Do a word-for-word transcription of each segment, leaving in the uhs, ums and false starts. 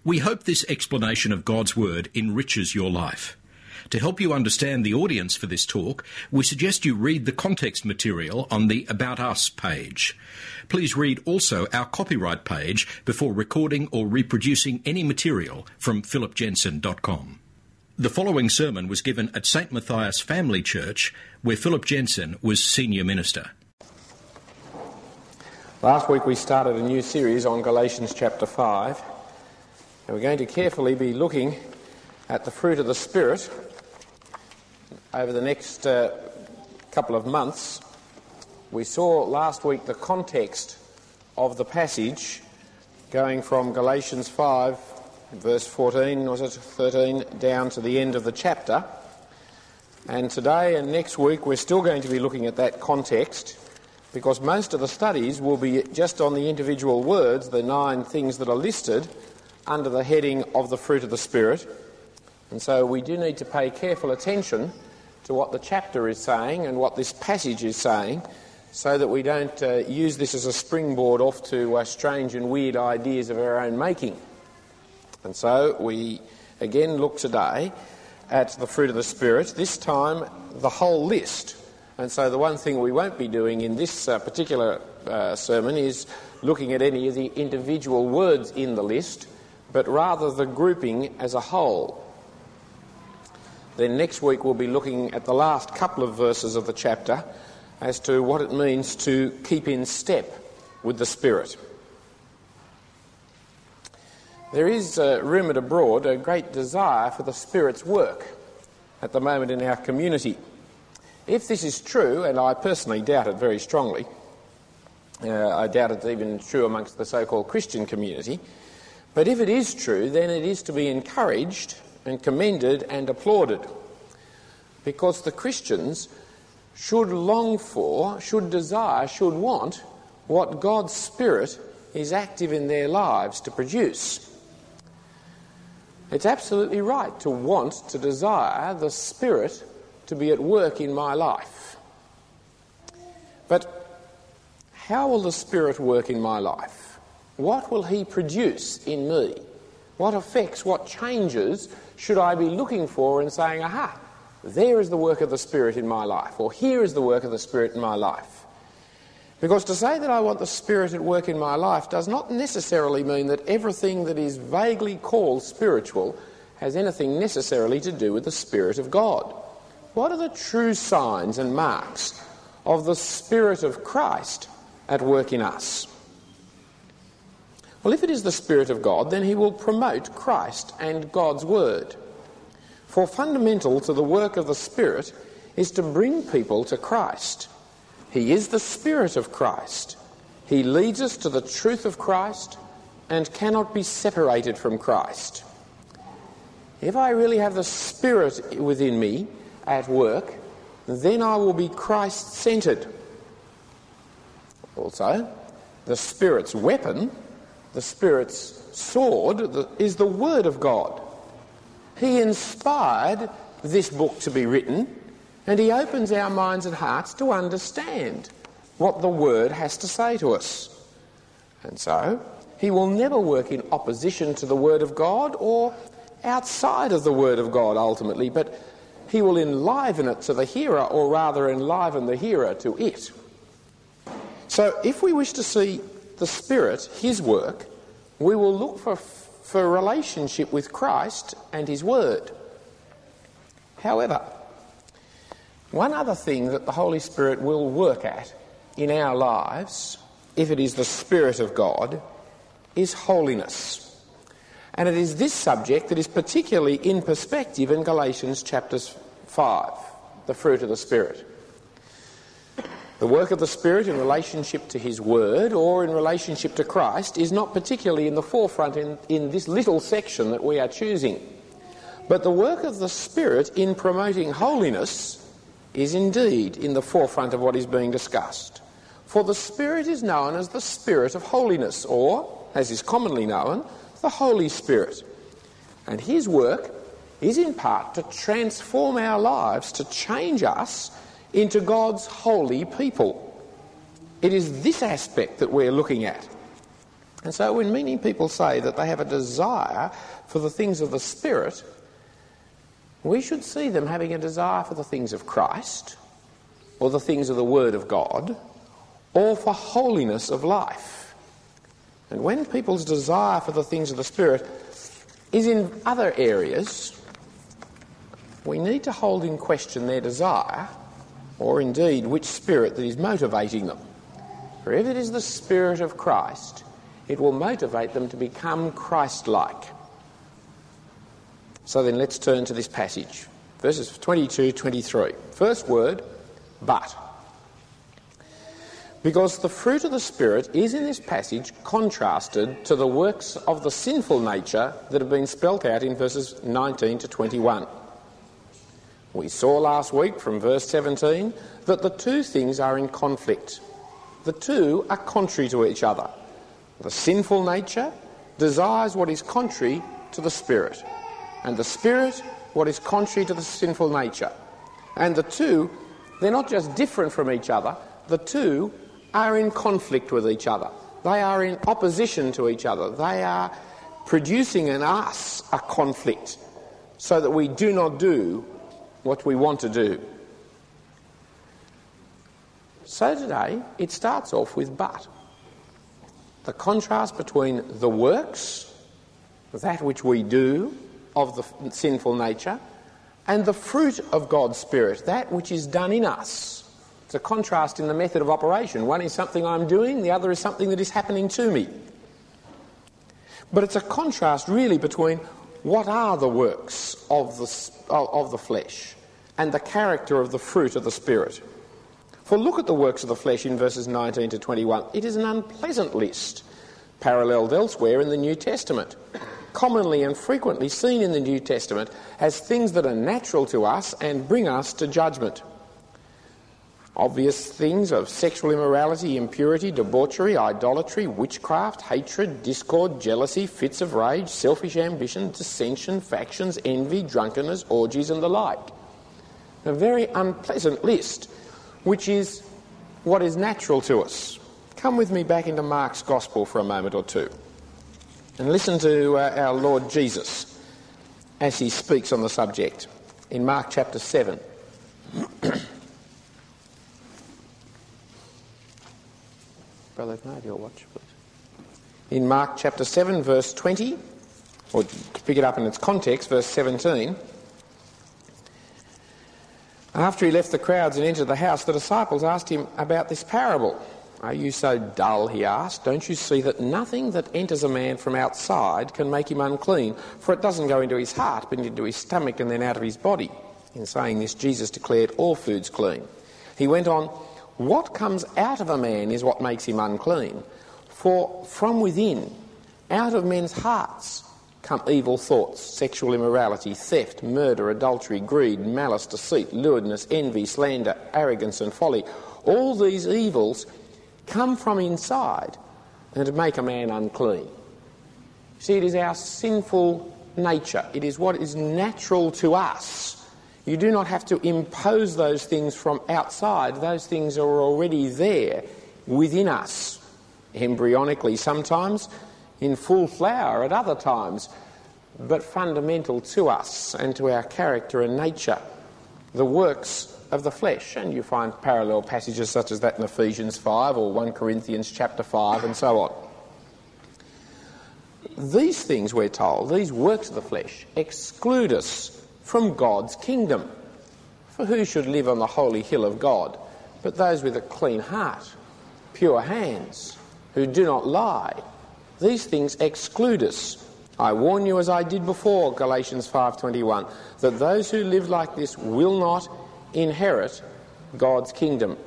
We hope this explanation of God's Word enriches your life. To help you understand the audience for this talk, we suggest you read the context material on the About Us page. Please read also our copyright page before recording or reproducing any material from philip jensen dot com. The following sermon was given at Saint Matthias Family Church, where Philip Jensen was senior minister. Last week we started a new series on Galatians chapter five, and we're going to carefully be looking at the fruit of the Spirit over the next uh, couple of months. We saw last week the context of the passage going from Galatians five, verse fourteen, was it thirteen, down to the end of the chapter. And today and next week we're still going to be looking at that context, because most of the studies will be just on the individual words, the nine things that are listed under the heading of the fruit of the Spirit. And so we do need to pay careful attention to what the chapter is saying and what this passage is saying, so that we don't uh, use this as a springboard off to uh, strange and weird ideas of our own making. And so we again look today at the fruit of the Spirit, this time the whole list. And so the one thing we won't be doing in this uh, particular uh, sermon is looking at any of the individual words in the list, but rather the grouping as a whole. Then next week we'll be looking at the last couple of verses of the chapter as to what it means to keep in step with the Spirit. There is uh, rumoured abroad a great desire for the Spirit's work at the moment in our community. If this is true, and I personally doubt it very strongly, uh, I doubt it's even true amongst the so-called Christian community, but if it is true, then it is to be encouraged and commended and applauded, because the Christians should long for, should desire, should want what God's Spirit is active in their lives to produce. It's absolutely right to want, to desire the Spirit to be at work in my life. But how will the Spirit work in my life? What will he produce in me? What effects, what changes should I be looking for and saying, aha, there is the work of the Spirit in my life, or here is the work of the Spirit in my life? Because to say that I want the Spirit at work in my life does not necessarily mean that everything that is vaguely called spiritual has anything necessarily to do with the Spirit of God. What are the true signs and marks of the Spirit of Christ at work in us? Well, if it is the Spirit of God, then he will promote Christ and God's Word. For fundamental to the work of the Spirit is to bring people to Christ. He is the Spirit of Christ. He leads us to the truth of Christ and cannot be separated from Christ. If I really have the Spirit within me at work, then I will be Christ-centred. Also, the Spirit's weapon, the Spirit's sword, is the Word of God. He inspired this book to be written, and he opens our minds and hearts to understand what the Word has to say to us. And so, he will never work in opposition to the Word of God or outside of the Word of God ultimately, but he will enliven it to the hearer, or rather enliven the hearer to it. So if we wish to see the Spirit, his work, we will look for, for relationship with Christ and his Word. However, one other thing that the Holy Spirit will work at in our lives, if it is the Spirit of God, is holiness. And it is this subject that is particularly in perspective in Galatians chapters five, the fruit of the Spirit. The work of the Spirit in relationship to his Word or in relationship to Christ is not particularly in the forefront in, in this little section that we are choosing. But the work of the Spirit in promoting holiness is indeed in the forefront of what is being discussed. For the Spirit is known as the Spirit of holiness, or, as is commonly known, the Holy Spirit. And his work is in part to transform our lives, to change us into God's holy people. It is this aspect that we're looking at. And so when many people say that they have a desire for the things of the Spirit, we should see them having a desire for the things of Christ, or the things of the Word of God, or for holiness of life. And when people's desire for the things of the Spirit is in other areas, we need to hold in question their desire, or indeed which spirit that is motivating them. For if it is the Spirit of Christ, it will motivate them to become Christ-like. So then let's turn to this passage. Verses twenty-two to twenty-three. First word, but. Because the fruit of the Spirit is in this passage contrasted to the works of the sinful nature that have been spelt out in verses nineteen to twenty-one. We saw last week from verse seventeen that the two things are in conflict. The two are contrary to each other. The sinful nature desires what is contrary to the Spirit, and the Spirit what is contrary to the sinful nature. And the two, they're not just different from each other, the two are in conflict with each other. They are in opposition to each other. They are producing in us a conflict so that we do not do what we want to do. So today, it starts off with but. The contrast between the works, that which we do of the sinful nature, and the fruit of God's Spirit, that which is done in us. It's a contrast in the method of operation. One is something I'm doing, the other is something that is happening to me. But it's a contrast really between what are the works of the, of the flesh and the character of the fruit of the Spirit. For look at the works of the flesh in verses nineteen to twenty-one. It is an unpleasant list, paralleled elsewhere in the New Testament, commonly and frequently seen in the New Testament as things that are natural to us and bring us to judgment. Obvious things of sexual immorality, impurity, debauchery, idolatry, witchcraft, hatred, discord, jealousy, fits of rage, selfish ambition, dissension, factions, envy, drunkenness, orgies and the like. A very unpleasant list, which is what is natural to us. Come with me back into Mark's Gospel for a moment or two and listen to uh, our Lord Jesus as he speaks on the subject in Mark chapter seven. Brother, can I have your watch, please? In Mark chapter seven, verse twenty, or to pick it up in its context, verse seventeen, after he left the crowds and entered the house, the disciples asked him about this parable. Are you so dull, he asked. Don't you see that nothing that enters a man from outside can make him unclean? For it doesn't go into his heart, but into his stomach and then out of his body. In saying this, Jesus declared all foods clean. He went on, what comes out of a man is what makes him unclean. For from within, out of men's hearts, come evil thoughts, sexual immorality, theft, murder, adultery, greed, malice, deceit, lewdness, envy, slander, arrogance and folly. All these evils come from inside and make a man unclean. See, it is our sinful nature. It is what is natural to us. You do not have to impose those things from outside. Those things are already there within us, embryonically sometimes, in full flower at other times, but fundamental to us and to our character and nature, the works of the flesh. And you find parallel passages such as that in Ephesians five or First Corinthians chapter five and so on. These things, we're told, these works of the flesh, exclude us from God's kingdom. For who should live on the holy hill of God but those with a clean heart, pure hands, who do not lie? These things exclude us. I warn you, as I did before, Galatians five twenty-one, that those who live like this will not inherit God's kingdom.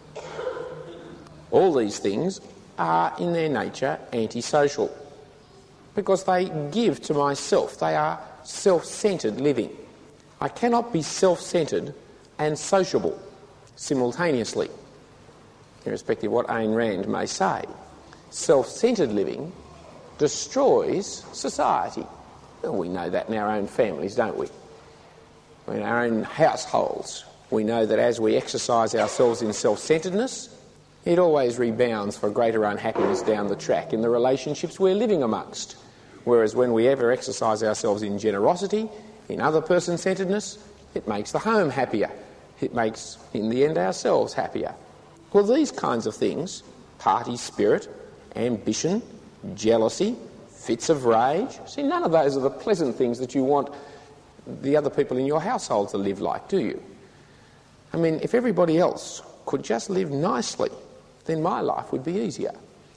All these things are in their nature antisocial because they give to myself. They are self-centred living. I cannot be self-centred and sociable simultaneously, irrespective of what Ayn Rand may say. Self-centred living destroys society. Well, we know that in our own families, don't we? In our own households, we know that as we exercise ourselves in self-centredness, it always rebounds for greater unhappiness down the track in the relationships we're living amongst. Whereas when we ever exercise ourselves in generosity, in other person-centredness, it makes the home happier. It makes, in the end, ourselves happier. Well, these kinds of things, party spirit, ambition, jealousy, fits of rage, see, none of those are the pleasant things that you want the other people in your household to live like, do you? I mean, if everybody else could just live nicely, then my life would be easier.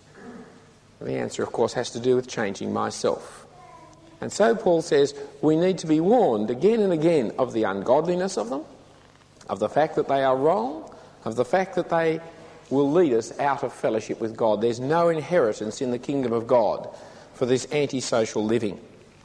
The answer, of course, has to do with changing myself. And so Paul says we need to be warned again and again of the ungodliness of them, of the fact that they are wrong, of the fact that they will lead us out of fellowship with God. There's no inheritance in the kingdom of God for this antisocial living.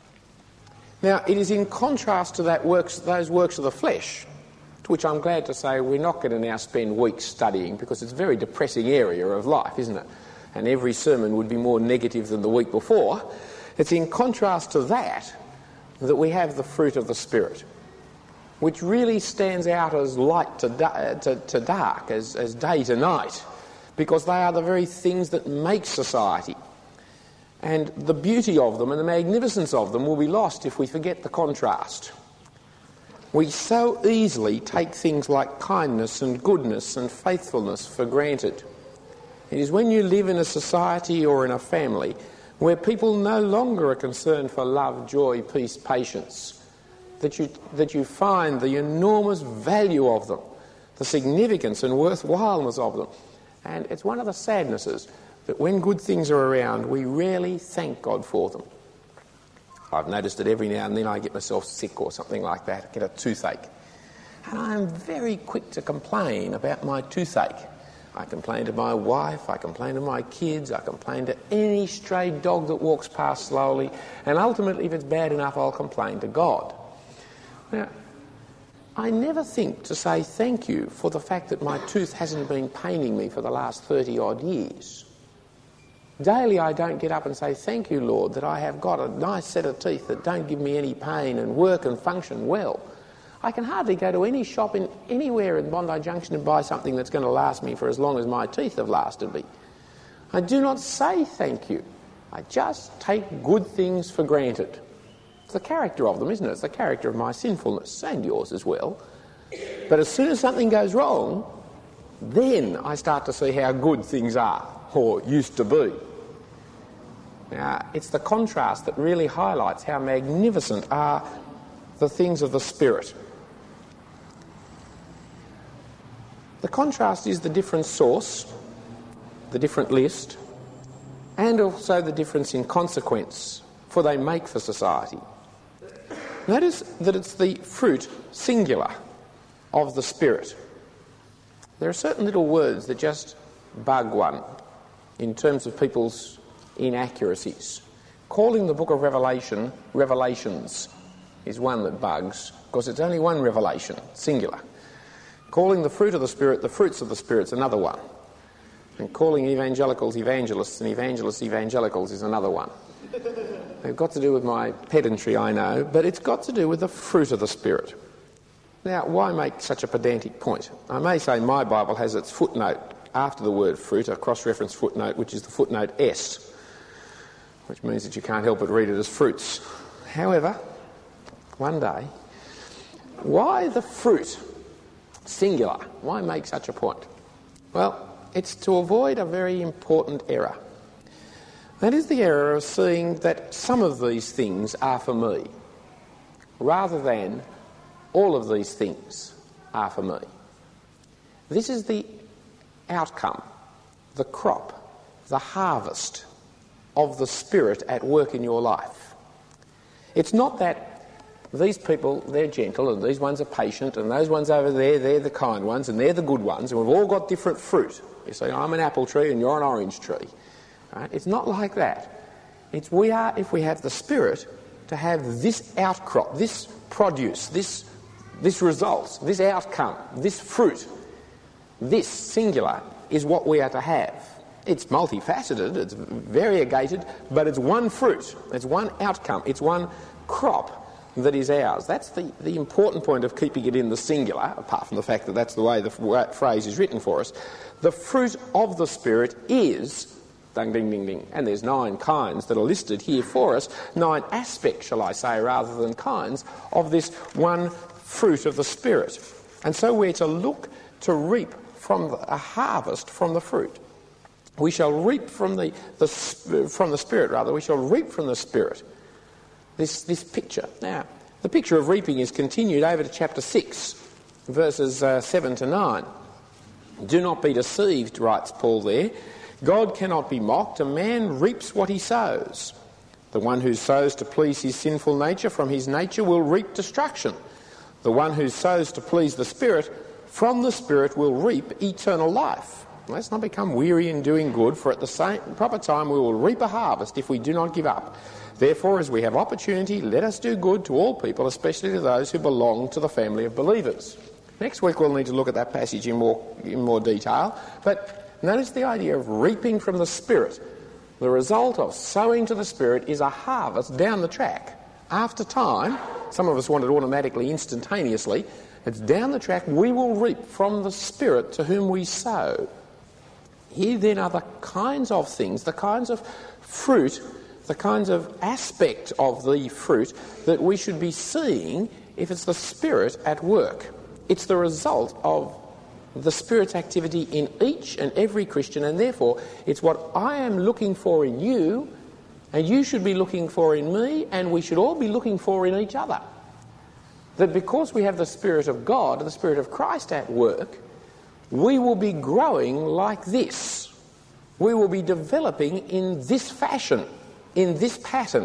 Now, it is in contrast to that works, those works of the flesh, to which I'm glad to say we're not going to now spend weeks studying, because it's a very depressing area of life, isn't it? And every sermon would be more negative than the week before. It's in contrast to that that we have the fruit of the Spirit, which really stands out as light to, da- to, to dark, as, as day to night, because they are the very things that make society. And the beauty of them and the magnificence of them will be lost if we forget the contrast. We so easily take things like kindness and goodness and faithfulness for granted. It is when you live in a society or in a family where people no longer are concerned for love, joy, peace, patience, that you, that you find the enormous value of them, the significance and worthwhileness of them. And it's one of the sadnesses that when good things are around, we rarely thank God for them. I've noticed that every now and then I get myself sick or something like that, I get a toothache. And I'm very quick to complain about my toothache. I complain to my wife, I complain to my kids, I complain to any stray dog that walks past slowly, and ultimately, if it's bad enough, I'll complain to God. Now, I never think to say thank you for the fact that my tooth hasn't been paining me for the last thirty odd years. Daily I don't get up and say, thank you, Lord, that I have got a nice set of teeth that don't give me any pain and work and function well. I can hardly go to any shop in anywhere in Bondi Junction and buy something that's going to last me for as long as my teeth have lasted me. I do not say thank you. I just take good things for granted. It's the character of them, isn't it? It's the character of my sinfulness, and yours as well. But as soon as something goes wrong, then I start to see how good things are, or used to be. Now, it's the contrast that really highlights how magnificent are the things of the Spirit. The contrast is the different source, the different list, and also the difference in consequence, for they make for society. Notice that it's the fruit, singular, of the Spirit. There are certain little words that just bug one in terms of people's inaccuracies. Calling the book of Revelation Revelations is one that bugs, because it's only one revelation, singular. Calling the fruit of the Spirit the fruits of the Spirit is another one. And calling evangelicals evangelists and evangelists evangelicals is another one. They've got to do with my pedantry, I know, but it's got to do with the fruit of the Spirit. Now, why make such a pedantic point? I may say my Bible has its footnote after the word fruit, a cross-reference footnote, which is the footnote S, which means that you can't help but read it as fruits. However, one day, why the fruit, singular? Why make such a point? Well, it's to avoid a very important error. That is the error of seeing that some of these things are for me, rather than all of these things are for me. This is the outcome, the crop, the harvest of the Spirit at work in your life. It's not that these people, they're gentle, and these ones are patient, and those ones over there, they're the kind ones, and they're the good ones, and we've all got different fruit. You say, I'm an apple tree and you're an orange tree. Right? It's not like that. It's we are, if we have the Spirit, to have this outcrop, this produce, this, this result, this outcome, this fruit, this singular is what we are to have. It's multifaceted, it's variegated, but it's one fruit, it's one outcome, it's one crop that is ours. That's the, the important point of keeping it in the singular, apart from the fact that that's the way the phrase is written for us. The fruit of the Spirit is... Ding, ding, ding, ding. And there's nine kinds that are listed here for us, nine aspects, shall I say, rather than kinds, of this one fruit of the Spirit. And so we're to look to reap from the, a harvest from the fruit. We shall reap from the, the from the Spirit, rather. We shall reap from the Spirit. This, this picture. Now, the picture of reaping is continued over to chapter six, verses uh, seven to nine. Do not be deceived, writes Paul there. God cannot be mocked. A man reaps what he sows. The one who sows to please his sinful nature from his nature will reap destruction. The one who sows to please the Spirit from the Spirit will reap eternal life. Let's not become weary in doing good, for at the same proper time we will reap a harvest if we do not give up. Therefore, as we have opportunity, let us do good to all people, especially to those who belong to the family of believers. Next week we'll need to look at that passage in more, in more detail, but notice the idea of reaping from the Spirit. The result of sowing to the Spirit is a harvest down the track. After time, some of us want it automatically, instantaneously, it's down the track, we will reap from the Spirit to whom we sow. Here then are the kinds of things, the kinds of fruit, the kinds of aspect of the fruit that we should be seeing if it's the Spirit at work. It's the result of the Spirit's activity in each and every Christian, and therefore it's what I am looking for in you, and you should be looking for in me, and we should all be looking for in each other. That because we have the Spirit of God, the Spirit of Christ at work, we will be growing like this. We will be developing in this fashion, in this pattern.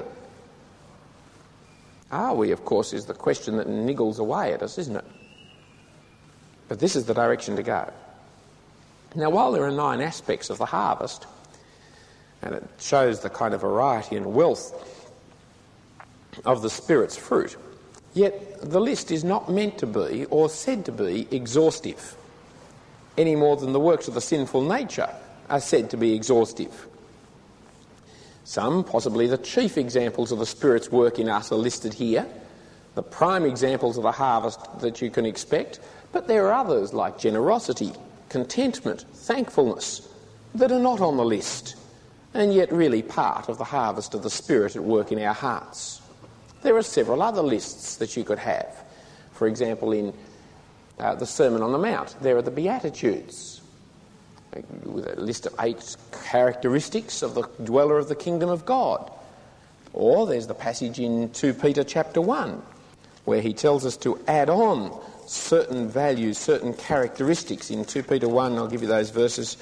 Are we, of course, is the question that niggles away at us, isn't it? But this is the direction to go. Now, while there are nine aspects of the harvest, and it shows the kind of variety and wealth of the Spirit's fruit, yet the list is not meant to be, or said to be, exhaustive, any more than the works of the sinful nature are said to be exhaustive. Some, possibly the chief examples of the Spirit's work in us, are listed here, the prime examples of the harvest that you can expect. But there are others like generosity, contentment, thankfulness that are not on the list, and yet really part of the harvest of the Spirit at work in our hearts. There are several other lists that you could have. For example, in uh, the Sermon on the Mount, there are the Beatitudes, with a list of eight characteristics of the dweller of the kingdom of God. Or there's the passage in Second Peter chapter one, where he tells us to add on certain values, certain characteristics. In Second Peter one, I'll give you those verses,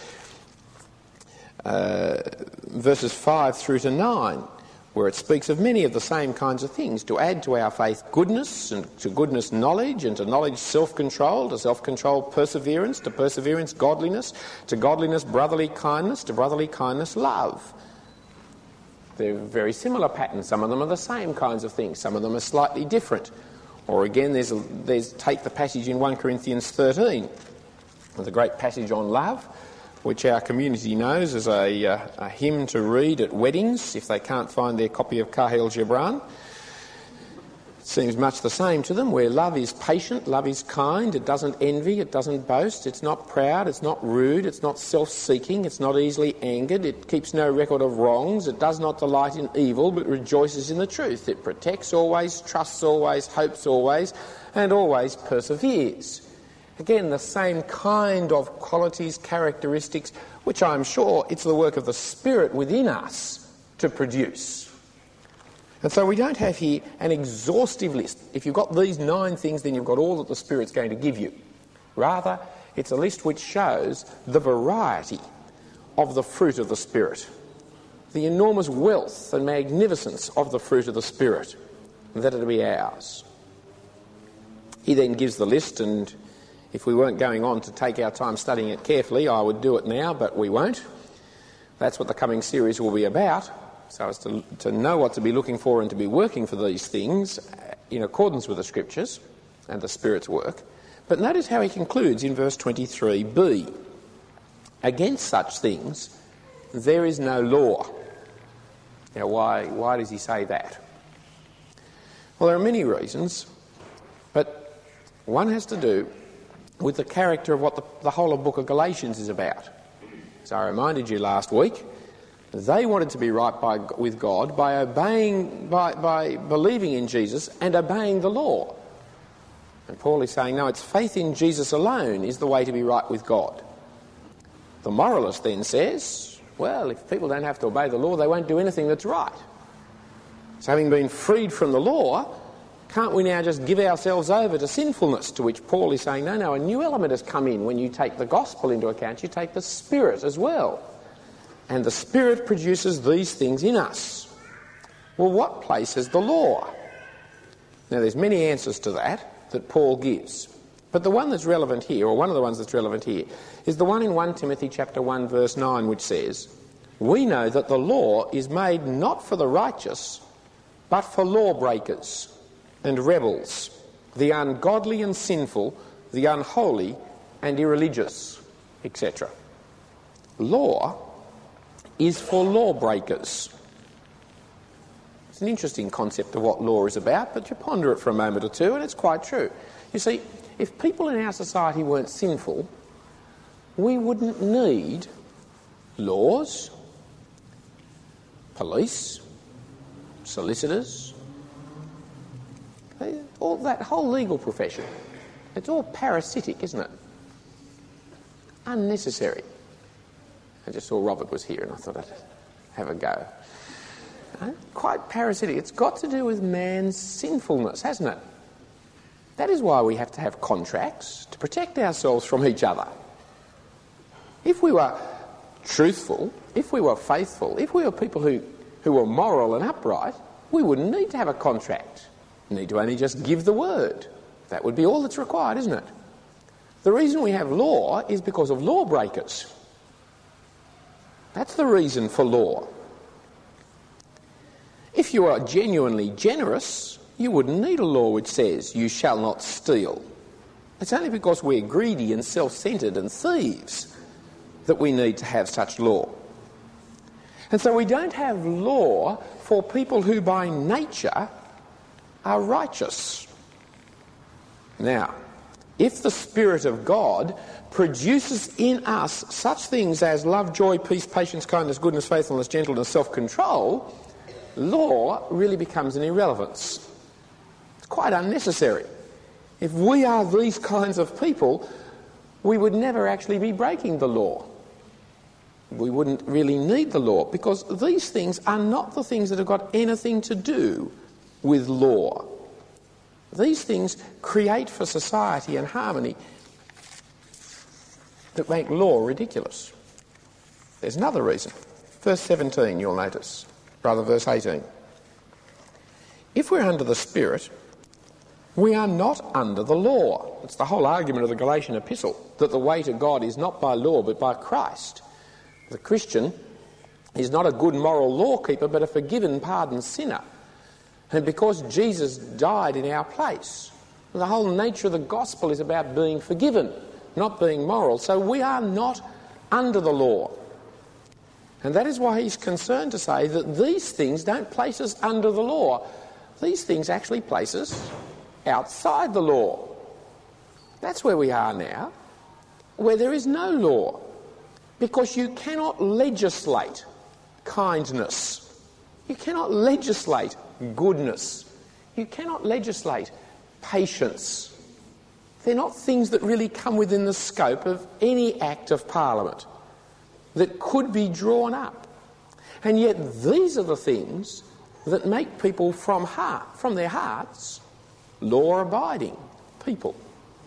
uh, verses five through to nine, where it speaks of many of the same kinds of things, to add to our faith goodness, and to goodness knowledge, and to knowledge self-control, to self-control perseverance, to perseverance godliness, to godliness brotherly kindness, to brotherly kindness love. They're very similar patterns. Some of them are the same kinds of things. Some of them are slightly different. Or again, there's, a, there's take the passage in First Corinthians thirteen, the great passage on love, which our community knows as a, uh, a hymn to read at weddings if they can't find their copy of Kahil Gibran. It seems much the same to them, where love is patient, love is kind, it doesn't envy, it doesn't boast, it's not proud, it's not rude, it's not self-seeking, it's not easily angered, it keeps no record of wrongs, it does not delight in evil but rejoices in the truth, it protects always, trusts always, hopes always, and always perseveres. Again, the same kind of qualities, characteristics, which I'm sure it's the work of the Spirit within us to produce. And so we don't have here an exhaustive list. If you've got these nine things, then you've got all that the Spirit's going to give you. Rather, it's a list which shows the variety of the fruit of the Spirit, the enormous wealth and magnificence of the fruit of the Spirit, that are to be ours. He then gives the list, and if we weren't going on to take our time studying it carefully, I would do it now, but we won't. That's what the coming series will be about. So as to, to know what to be looking for and to be working for these things in accordance with the Scriptures and the Spirit's work. But notice how he concludes in verse twenty-three b. Against such things there is no law. Now why, why does he say that? Well, there are many reasons, but one has to do with the character of what the, the whole of the book of Galatians is about. As I reminded you last week, they wanted to be right by, with God by obeying, by, by believing in Jesus and obeying the law. And Paul is saying, no, it's faith in Jesus alone is the way to be right with God. The moralist then says, well, if people don't have to obey the law, they won't do anything that's right. So having been freed from the law, can't we now just give ourselves over to sinfulness? To which Paul is saying, no, no, a new element has come in. When you take the gospel into account, you take the Spirit as well. And the Spirit produces these things in us. Well, what place is the law? Now, there's many answers to that that Paul gives. But the one that's relevant here, or one of the ones that's relevant here, is the one in First Timothy chapter one, verse nine, which says, we know that the law is made not for the righteous, but for lawbreakers and rebels, the ungodly and sinful, the unholy and irreligious, et cetera. Law is for lawbreakers. It's an interesting concept of what law is about, but you ponder it for a moment or two and it's quite true. You see, if people in our society weren't sinful, we wouldn't need laws, police, solicitors, all that whole legal profession. It's all parasitic, isn't it? Unnecessary. I just saw Robert was here and I thought I'd have a go. Uh, quite parasitic. It's got to do with man's sinfulness, hasn't it? That is why we have to have contracts, to protect ourselves from each other. If we were truthful, if we were faithful, if we were people who, who were moral and upright, we wouldn't need to have a contract. We need to only just give the word. That would be all that's required, isn't it? The reason we have law is because of lawbreakers. That's the reason for law. If you are genuinely generous, you wouldn't need a law which says you shall not steal. It's only because we're greedy and self-centred and thieves that we need to have such law. And so we don't have law for people who by nature are righteous. Now, if the Spirit of God produces in us such things as love, joy, peace, patience, kindness, goodness, faithfulness, gentleness, self-control, law really becomes an irrelevance. It's quite unnecessary. If we are these kinds of people, we would never actually be breaking the law. We wouldn't really need the law because these things are not the things that have got anything to do with law. These things create for society and harmony that make law ridiculous. There's another reason. Verse seventeen, you'll notice, rather verse eighteen. If we're under the Spirit, we are not under the law. It's the whole argument of the Galatian epistle, that the way to God is not by law but by Christ. The Christian is not a good moral law-keeper but a forgiven, pardoned sinner. And because Jesus died in our place, the whole nature of the gospel is about being forgiven, not being moral. So we are not under the law. And that is why he's concerned to say that these things don't place us under the law. These things actually place us outside the law. That's where we are now, where there is no law. Because you cannot legislate kindness. You cannot legislate goodness. You cannot legislate patience. They're not things that really come within the scope of any act of Parliament that could be drawn up. And yet these are the things that make people from heart, from their hearts, law-abiding people.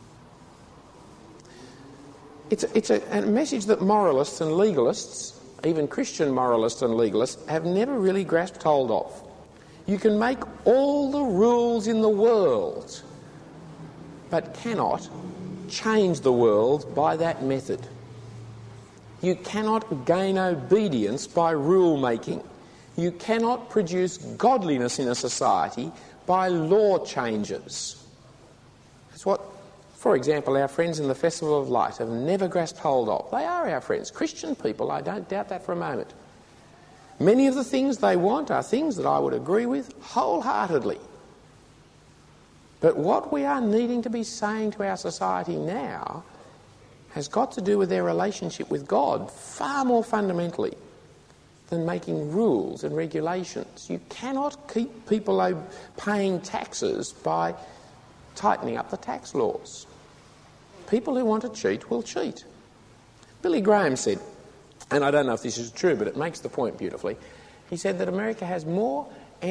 It's a, it's a, a message that moralists and legalists, even Christian moralists and legalists, have never really grasped hold of. You can make all the rules in the world, but cannot change the world by that method. You cannot gain obedience by rule-making. You cannot produce godliness in a society by law changes. That's what, for example, our friends in the Festival of Light have never grasped hold of. They are our friends, Christian people, I don't doubt that for a moment. Many of the things they want are things that I would agree with wholeheartedly. But what we are needing to be saying to our society now has got to do with their relationship with God far more fundamentally than making rules and regulations. You cannot keep people paying taxes by tightening up the tax laws. People who want to cheat will cheat. Billy Graham said, and I don't know if this is true, but it makes the point beautifully, he said that America has more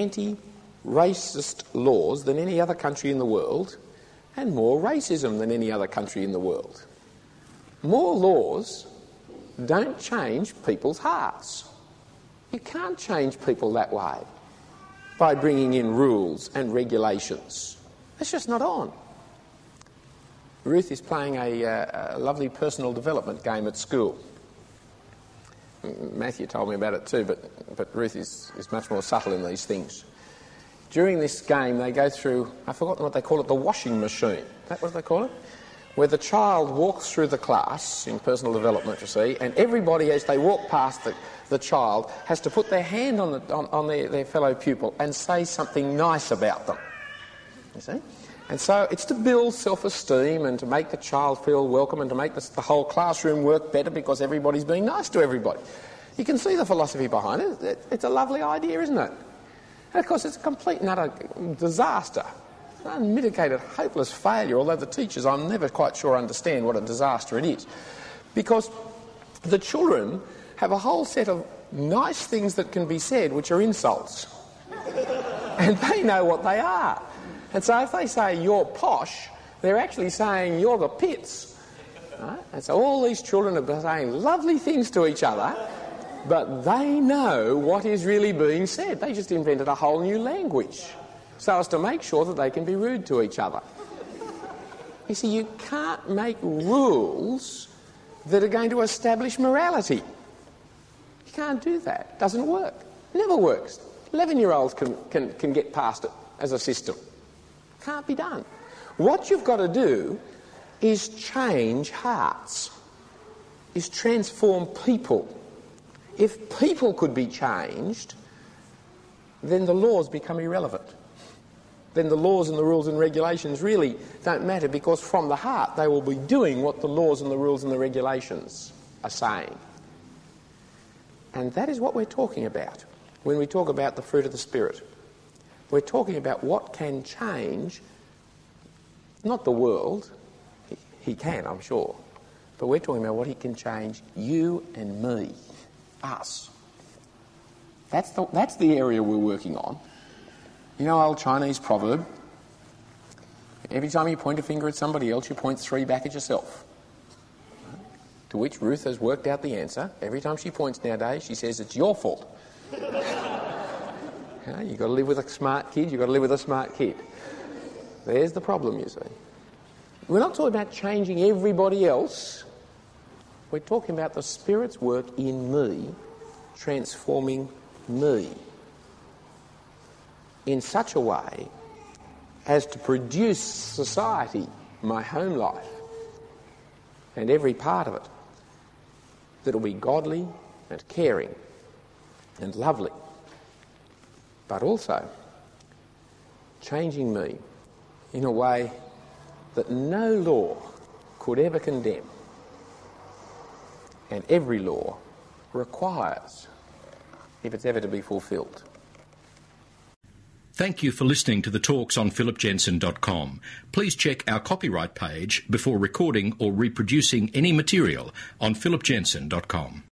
anti-racist laws than any other country in the world and more racism than any other country in the world. More laws don't change people's hearts. You can't change people that way by bringing in rules and regulations. It's just not on. Ruth is playing a, uh, a lovely personal development game at school. Matthew told me about it too, but, but Ruth is, is much more subtle in these things. During this game, they go through, I've forgotten what they call it, the washing machine. Is that what they call it? Where the child walks through the class in personal development, you see, and everybody, as they walk past the, the child, has to put their hand on, the, on, on their, their fellow pupil and say something nice about them. You see? And so it's to build self-esteem and to make the child feel welcome and to make the, the whole classroom work better because everybody's being nice to everybody. You can see the philosophy behind it. it it's a lovely idea, isn't it? And of course it's a complete and utter disaster. It's an unmitigated, hopeless failure, although the teachers, I'm never quite sure, understand what a disaster it is. Because the children have a whole set of nice things that can be said which are insults. And they know what they are. And so if they say, you're posh, they're actually saying, you're the pits. Right? And so all these children are saying lovely things to each other, but they know what is really being said. They just invented a whole new language so as to make sure that they can be rude to each other. You see, you can't make rules that are going to establish morality. You can't do that. It doesn't work. It never works. eleven-year-olds can, can, can get past it as a system. Can't be done. What you've got to do is change hearts, is transform people. If people could be changed, then the laws become irrelevant. Then the laws and the rules and regulations really don't matter because from the heart they will be doing what the laws and the rules and the regulations are saying. And that is what we're talking about when we talk about the fruit of the Spirit. We're talking about what can change, not the world, he, he can, I'm sure, but we're talking about what he can change you and me, us. That's the, that's the area we're working on. You know, old Chinese proverb, every time you point a finger at somebody else, you point three back at yourself. To which Ruth has worked out the answer. Every time she points nowadays, she says, it's your fault. You know, you've got to live with a smart kid, you've got to live with a smart kid. There's the problem, you see. We're not talking about changing everybody else. We're talking about the Spirit's work in me, transforming me in such a way as to produce society, my home life, and every part of it, that'll be godly and caring and lovely, but also changing me in a way that no law could ever condemn, and every law requires if it's ever to be fulfilled. Thank you for listening to the talks on philip jensen dot com. Please check our copyright page before recording or reproducing any material on philip jensen dot com.